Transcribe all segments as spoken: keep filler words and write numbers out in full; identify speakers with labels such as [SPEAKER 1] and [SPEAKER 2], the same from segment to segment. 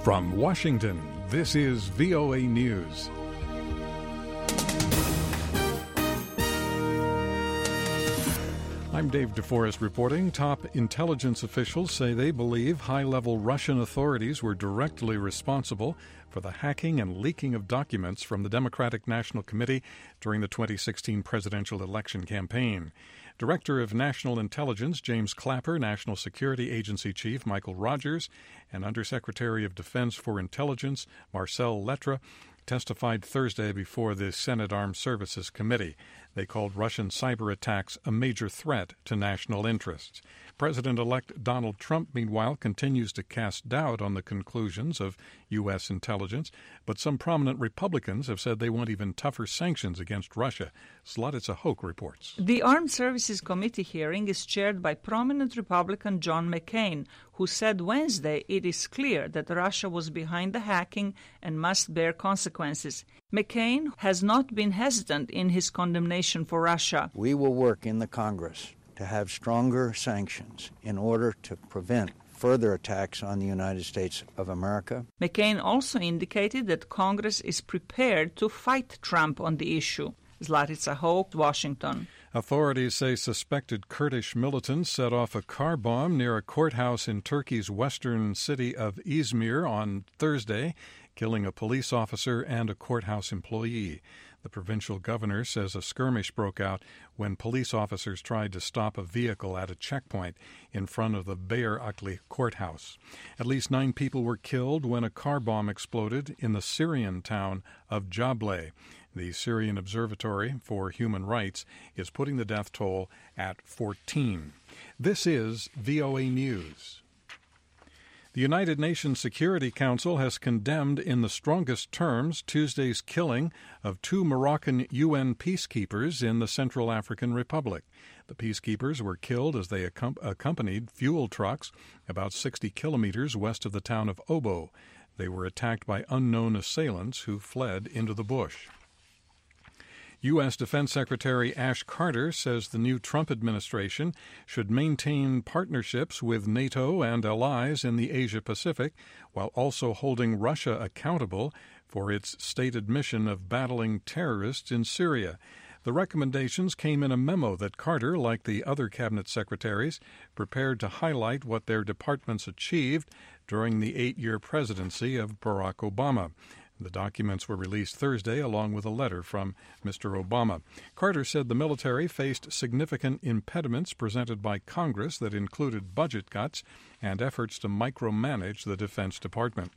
[SPEAKER 1] From Washington, this is V O A News. I'm Dave DeForest reporting. Top intelligence officials say they believe high-level Russian authorities were directly responsible for the hacking and leaking of documents from the Democratic National Committee during the twenty sixteen presidential election campaign. Director of National Intelligence James Clapper, National Security Agency Chief Michael Rogers, and Undersecretary of Defense for Intelligence Marcel Lettre testified Thursday before the Senate Armed Services Committee. They called Russian cyber attacks a major threat to national interests. President-elect Donald Trump, meanwhile, continues to cast doubt on the conclusions of U S intelligence, but some prominent Republicans have said they want even tougher sanctions against Russia. Zlatica Hoke reports.
[SPEAKER 2] The Armed Services Committee hearing is chaired by prominent Republican John McCain, who said Wednesday it is clear that Russia was behind the hacking and must bear consequences. McCain has not been hesitant in his condemnation for Russia.
[SPEAKER 3] We will work in the Congress to have stronger sanctions in order to prevent further attacks on the United States of America.
[SPEAKER 2] McCain also indicated that Congress is prepared to fight Trump on the issue. Zlatica Hoke, Washington.
[SPEAKER 1] Authorities say suspected Kurdish militants set off a car bomb near a courthouse in Turkey's western city of Izmir on Thursday, killing a police officer and a courthouse employee. The provincial governor says a skirmish broke out when police officers tried to stop a vehicle at a checkpoint in front of the Beyer Akli courthouse. At least nine people were killed when a car bomb exploded in the Syrian town of Jableh. The Syrian Observatory for Human Rights is putting the death toll at fourteen. This is V O A News. The United Nations Security Council has condemned in the strongest terms Tuesday's killing of two Moroccan U N peacekeepers in the Central African Republic. The peacekeepers were killed as they accom- accompanied fuel trucks about sixty kilometers west of the town of Obo. They were attacked by unknown assailants who fled into the bush. U S. Defense Secretary Ash Carter says the new Trump administration should maintain partnerships with NATO and allies in the Asia-Pacific while also holding Russia accountable for its stated mission of battling terrorists in Syria. The recommendations came in a memo that Carter, like the other cabinet secretaries, prepared to highlight what their departments achieved during the eight-year presidency of Barack Obama. The documents were released Thursday along with a letter from Mister Obama. Carter said the military faced significant impediments presented by Congress that included budget cuts and efforts to micromanage the Defense Department.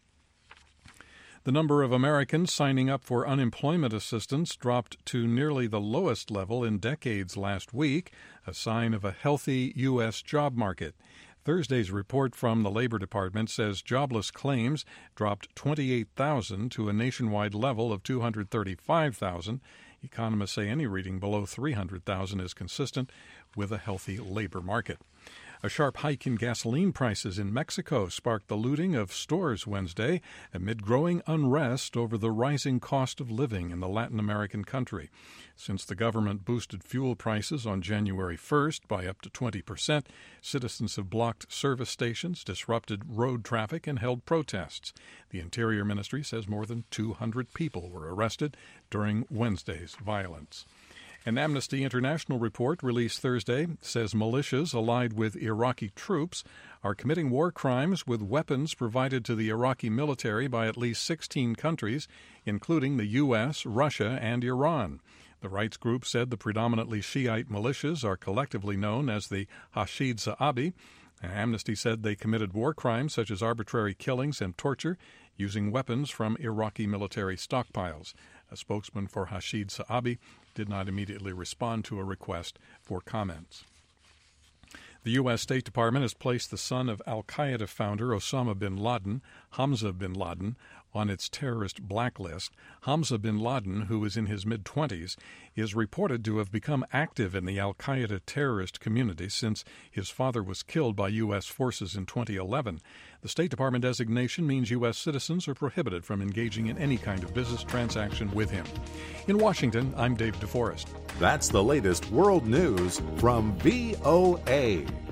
[SPEAKER 1] The number of Americans signing up for unemployment assistance dropped to nearly the lowest level in decades last week, a sign of a healthy U S job market. Thursday's report from the Labor Department says jobless claims dropped twenty-eight thousand to a nationwide level of two hundred thirty-five thousand. Economists say any reading below three hundred thousand is consistent with a healthy labor market. A sharp hike in gasoline prices in Mexico sparked the looting of stores Wednesday amid growing unrest over the rising cost of living in the Latin American country. Since the government boosted fuel prices on January first by up to twenty percent, citizens have blocked service stations, disrupted road traffic, and held protests. The Interior Ministry says more than two hundred people were arrested during Wednesday's violence. An Amnesty International report released Thursday says militias allied with Iraqi troops are committing war crimes with weapons provided to the Iraqi military by at least sixteen countries, including the U S, Russia, and Iran. The rights group said the predominantly Shiite militias are collectively known as the Hashid Sha'abi. Amnesty said they committed war crimes such as arbitrary killings and torture using weapons from Iraqi military stockpiles. A spokesman for Hashid Sha'abi did not immediately respond to a request for comments. The U S. State Department has placed the son of al-Qaeda founder Osama bin Laden, Hamza bin Laden, on its terrorist blacklist. Hamza bin Laden, who is in his mid-twenties, is reported to have become active in the al-Qaeda terrorist community since his father was killed by U S forces in twenty eleven. The State Department designation means U S citizens are prohibited from engaging in any kind of business transaction with him. In Washington, I'm Dave DeForest.
[SPEAKER 4] That's the latest world news from V O A.